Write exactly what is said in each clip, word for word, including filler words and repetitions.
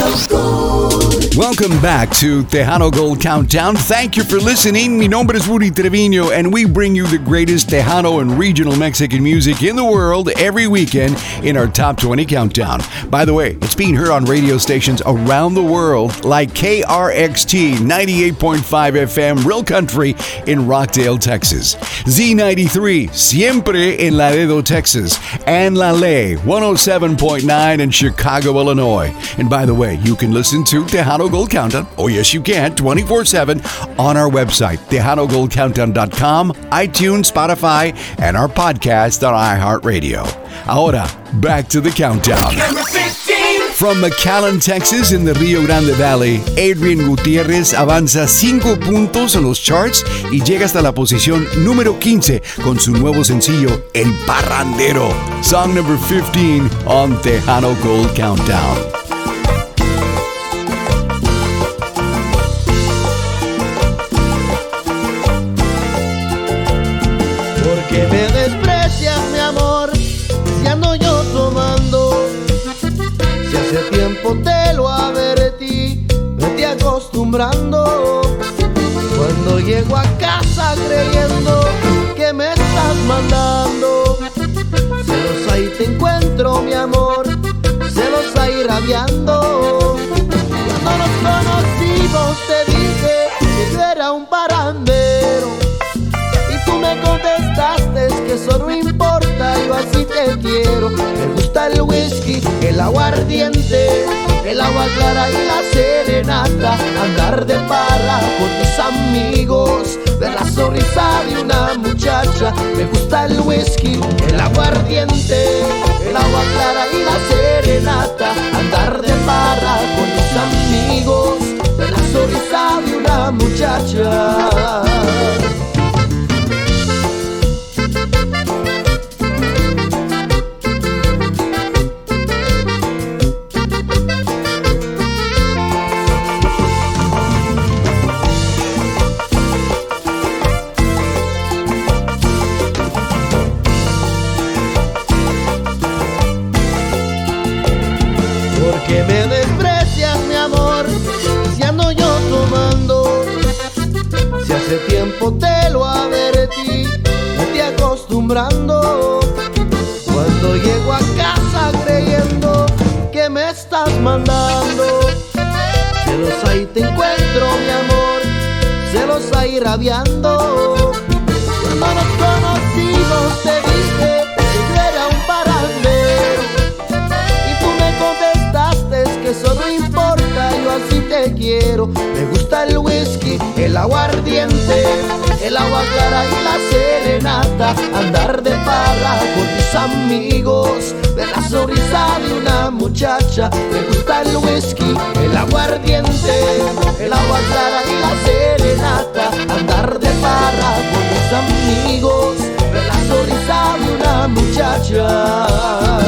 Welcome back to Tejano Gold Countdown. Thank you for listening. Mi nombre es Rudy Trevino, and we bring you the greatest Tejano and regional Mexican music in the world every weekend in our Top twenty Countdown. By the way, it's being heard on radio stations around the world like K R X T ninety-eight point five F M Real Country in Rockdale, Texas, Z ninety-three Siempre en Laredo, Texas, and La Ley one oh seven point nine in Chicago, Illinois. And by the way, you can listen to Tejano Gold Countdown, oh yes you can, twenty-four seven on our website, tejano gold countdown dot com, iTunes, Spotify, and our podcast on iHeartRadio. Ahora, back to the countdown. Number fifteen. From McAllen, Texas, in the Rio Grande Valley, Adrian Gutiérrez avanza cinco puntos en los charts y llega hasta la posición número quince con su nuevo sencillo, El Parrandero. Song number fifteen on Tejano Gold Countdown. Que me desprecias, mi amor, si ando yo tomando. Si hace tiempo te lo advertí, vete acostumbrando. Cuando llego a casa creyendo que me estás mandando, celos ahí te encuentro, mi amor, celos ahí rabiando. Cuando nos conocimos te dije que yo era un parrandero, tú me contestaste que eso no importa, yo así te quiero. Me gusta el whisky, el aguardiente, el agua clara y la serenata, andar de parra con mis amigos, ver la sonrisa de una muchacha. Me gusta el whisky, el aguardiente, el agua clara y la serenata, andar de parra con mis amigos, ver la sonrisa de una muchacha. Que me desprecias, mi amor, si ando yo tomando. Si hace tiempo te lo advertí, vete acostumbrando. Cuando llego a casa creyendo que me estás mandando, celos ahí te encuentro, mi amor, celos ahí rabiando. Cuando nos conocimos te dije que yo era un parrandero, y tú me contestaste que eso no importa, yo así te quiero. Me gusta el whisky, el aguardiente, el agua clara y la serenata, andar de parra con mis amigos, ver la sonrisa de una muchacha. Me gusta el whisky, el aguardiente, el agua clara y la serenata, andar de parra con mis amigos, ver la sonrisa de una muchacha.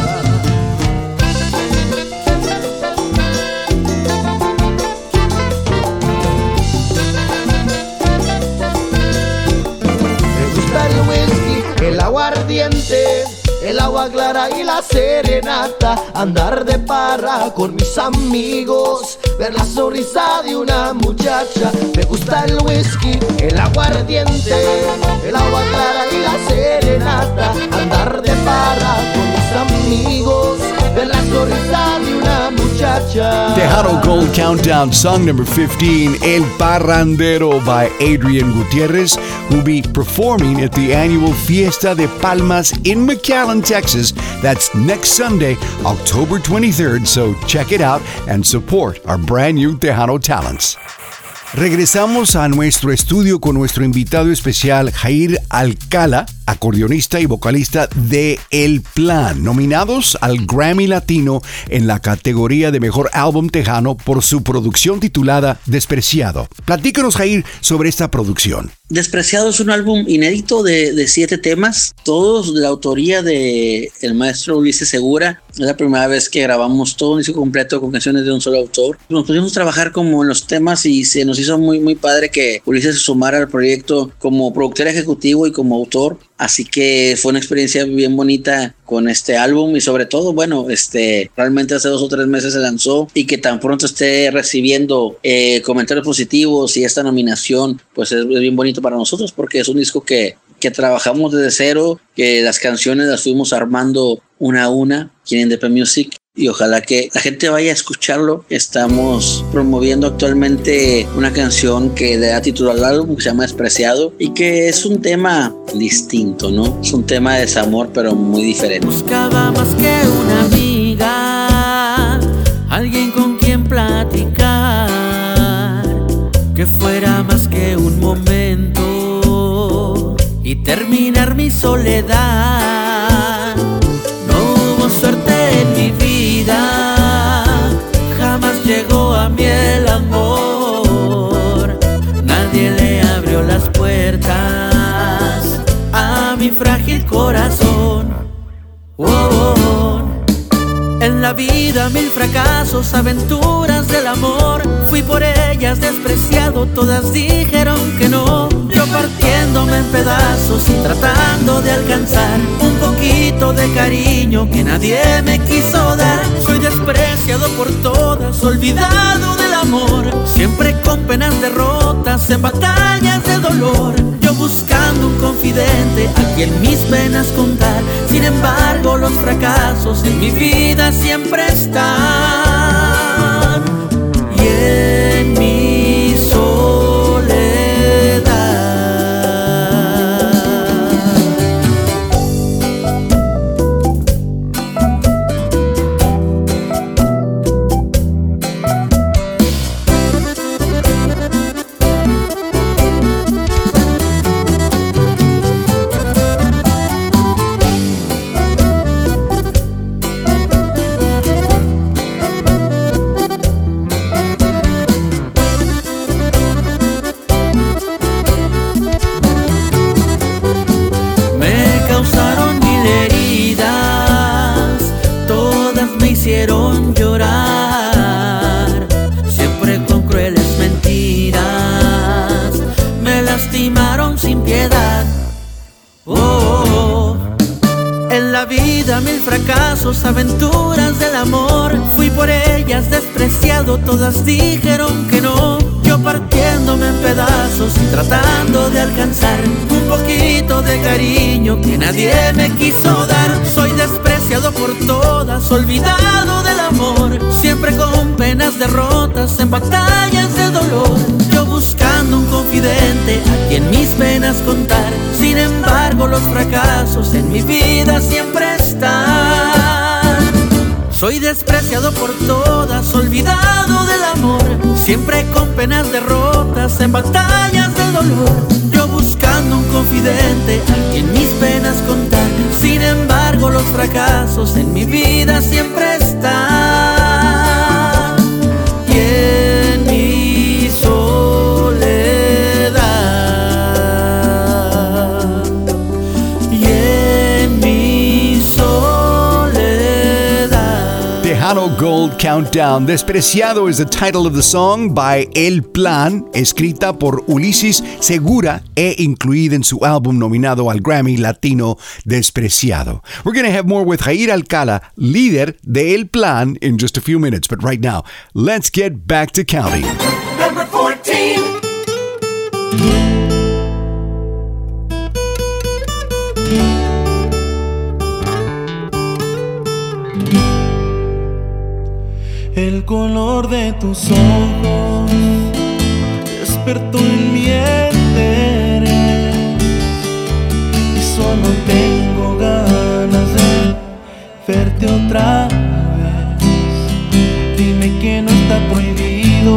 El aguardiente, el agua clara y la serenata, andar de parra con mis amigos, ver la sonrisa de una muchacha. Me gusta el whisky, el aguardiente, el agua clara y la serenata, andar de parra con mis amigos, ver la sonrisa de una muchacha. Tejano Gold Countdown, song number fifteen, El Parrandero by Adrian Gutiérrez, who'll be performing at the annual Fiesta de Palmas in McAllen, Texas. That's next Sunday, October twenty-third, so check it out and support our brand new Tejano talents. Regresamos a nuestro estudio con nuestro invitado especial, Jair Alcala, acordeonista y vocalista de El Plan, nominados al Grammy Latino en la categoría de Mejor Álbum Tejano por su producción titulada Despreciado. Platícanos, Jair, sobre esta producción. Despreciado es un álbum inédito de, de siete temas, todos de la autoría de el maestro Ulises Segura. Es la primera vez que grabamos todo un disco completo con canciones de un solo autor. Nos pudimos trabajar como en los temas y se nos hizo muy, muy padre que Ulises se sumara al proyecto como productor ejecutivo y como autor. Así que fue una experiencia bien bonita con este álbum y sobre todo, bueno, este realmente hace dos o tres meses se lanzó y que tan pronto esté recibiendo eh, comentarios positivos y esta nominación, pues es, es bien bonito para nosotros porque es un disco que, que trabajamos desde cero, que las canciones las fuimos armando una a una aquí en Independent Music. Y ojalá que la gente vaya a escucharlo. Estamos promoviendo actualmente una canción que le da título al álbum, que se llama Despreciado, y que es un tema distinto, ¿no? Es un tema de desamor, pero muy diferente. Buscaba más que una amiga, alguien con quien platicar, que fuera más que un momento y terminar mi soledad. No hubo suerte en mi vida, jamás llegó a mí el amor. Nadie le abrió las puertas a mi frágil corazón. Oh, oh, oh. En la vida mil fracasos, aventuras del amor. Fui por ellas despreciado, todas dijeron que no. Yo partiéndome en pedazos y tratando de alcanzar un poquito de cariño que nadie me quiso dar. Soy despreciado por todas, olvidado del amor, siempre con penas, derrotas, en batallas de dolor. Yo buscando un confidente a quien mis penas contar. Sin embargo los fracasos en mi vida siempre están, y en mi soledad. Hicieron llorar, siempre con crueles mentiras, me lastimaron sin piedad. Oh, oh, oh. En la vida mil fracasos, aventuras del amor. Fui por ellas despreciado, todas dijeron que no. Yo partiéndome en pedazos y tratando de alcanzar un poquito de cariño que nadie me quiso dar. Soy despreciado por todas, olvidado del amor, siempre con penas, derrotas, en batallas de dolor. Yo buscando un confidente a quien mis penas contar. Sin embargo los fracasos en mi vida siempre están. Soy despreciado por todas, olvidado del amor, siempre con penas, derrotas, en batallas del dolor. Yo buscando un confidente a quien mis penas contar. Sin embargo los fracasos en mi vida siempre están, y en mi soledad, y en mi soledad. Tejano Gold Countdown. Despreciado is the title of the song by El Plan, escrita por Ulises Segura e incluida en su álbum nominado al Grammy Latino Despreciado. We're going to have more with Jair Alcala, líder de El Plan, in just a few minutes. But right now, let's get back to counting. Number fourteen. El color de tus ojos despertó en mi interés y solo tengo ganas de verte otra vez. Dime que no está prohibido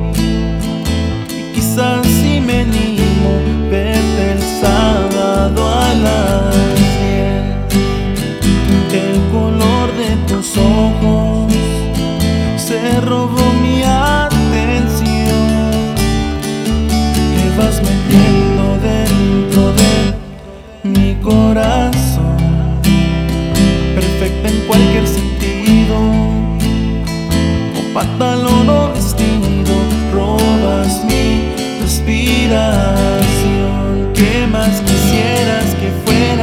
y quizás si me animo verte el sábado a las diez. El color de tus ojos se robó mi atención, te vas metiendo dentro de mi corazón, perfecta en cualquier sentido, con pantalón o vestido, robas mi respiración. ¿Qué más quisieras que fuera?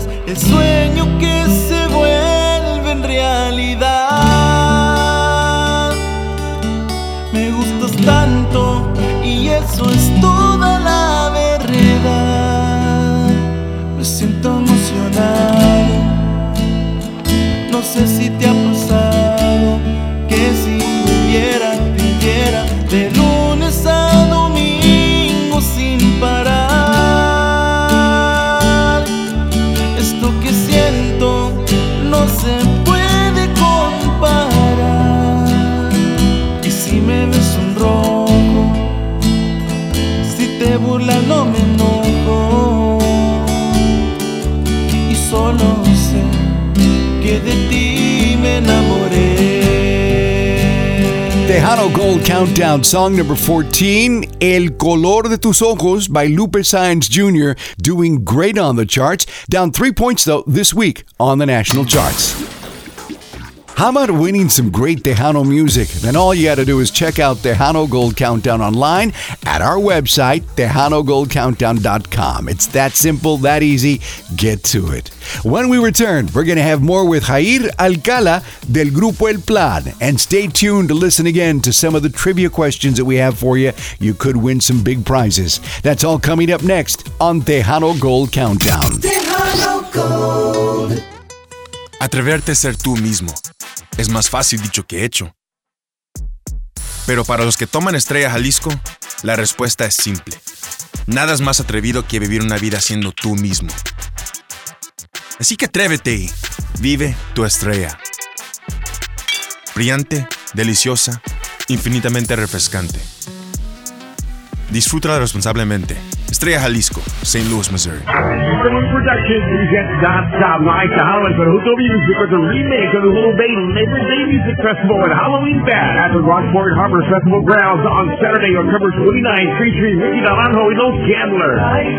palabras, el sueño que se vuelve en realidad. Me gustas tanto y eso es toda la verdad. Me siento emocionado, no sé si te ha pasado que si pudiera te viera de lunes a domingo sin parar. Esto que siento no se puede comparar. Y si me ves sonrojo, si te burlas no me enojo. Y solo sé que de ti me enamoré. Tejano Gold Countdown, song number fourteen, El Color de Tus Ojos by Lupe Saenz Junior, doing great on the charts. Down three points, though, this week on the national charts. How about winning some great Tejano music? Then all you got to do is check out Tejano Gold Countdown online at our website, tejano gold countdown dot com. It's that simple, that easy. Get to it. When we return, we're going to have more with Jair Alcala del Grupo El Plan. And stay tuned to listen again to some of the trivia questions that we have for you. You could win some big prizes. That's all coming up next on Tejano Gold Countdown. Tejano Gold. Atreverte a ser tú mismo es más fácil dicho que hecho. Pero para los que toman Estrella Jalisco, la respuesta es simple. Nada es más atrevido que vivir una vida siendo tú mismo. Así que atrévete y vive tu estrella. Brillante, deliciosa, infinitamente refrescante. Disfrútala responsablemente. Estrella Jalisco, Saint Louis, Missouri. Quarter Productions presents non-stop live to Holland for Hoodoo Music with a remake of the Little Bay Labor Day Music Festival and Halloween Bash at the Rockport Harbor Festival grounds on Saturday, October twenty-ninth, featuring Ricky Naranjo y Los Gamblers.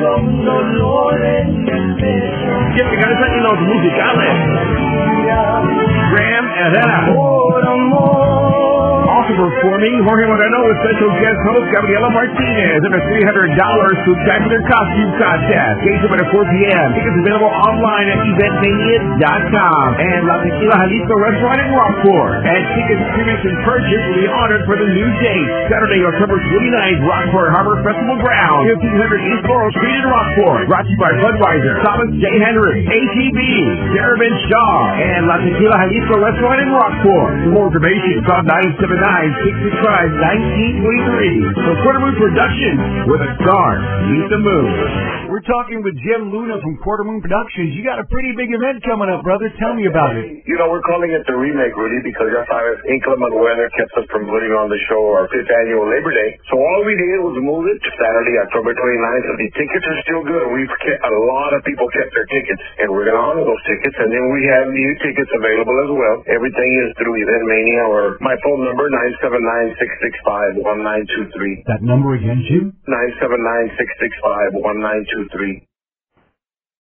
Get the guys letting los musicales. Graham Herrera. Also performing Jorge Moreno with special guest host Gabriela Martinez and a three hundred dollars spectacular costume contest. Gates open at four p.m. Tickets available online at event mania dot com and La Tequila Jalisco Restaurant in Rockport. And tickets previously purchased will be honored for the new date, Saturday, October twenty-ninth, Rockport Harbor Festival Ground, fifteen hundred East Laurel Street in Rockport. Brought to you by Budweiser, Thomas J. Henry, A T B, Darabin Shaw, and La Tequila Jalisco Restaurant in Rockport. For more information, call nine seven nine, six six five, one nine two three. For Quarter Moon Productions, with a star, meet the moon. We're talking with Jim Luna from Quarter Moon Productions. You got a pretty big event coming up, brother. Tell me about it. You know, we're calling it the remake, Rudy, because that's how inclement weather kept us from putting on the show our fifth annual Labor Day. So all we did was move it to Saturday, October twenty-ninth. So the tickets are still good. We've kept, a lot of people kept their tickets, and we're going to honor those tickets. And then we have new tickets available as well. Everything is through Event Mania or my phone number, nine seven nine, six six five, one nine two three. That number again, Jim? nine seven nine, six six five, one nine two three.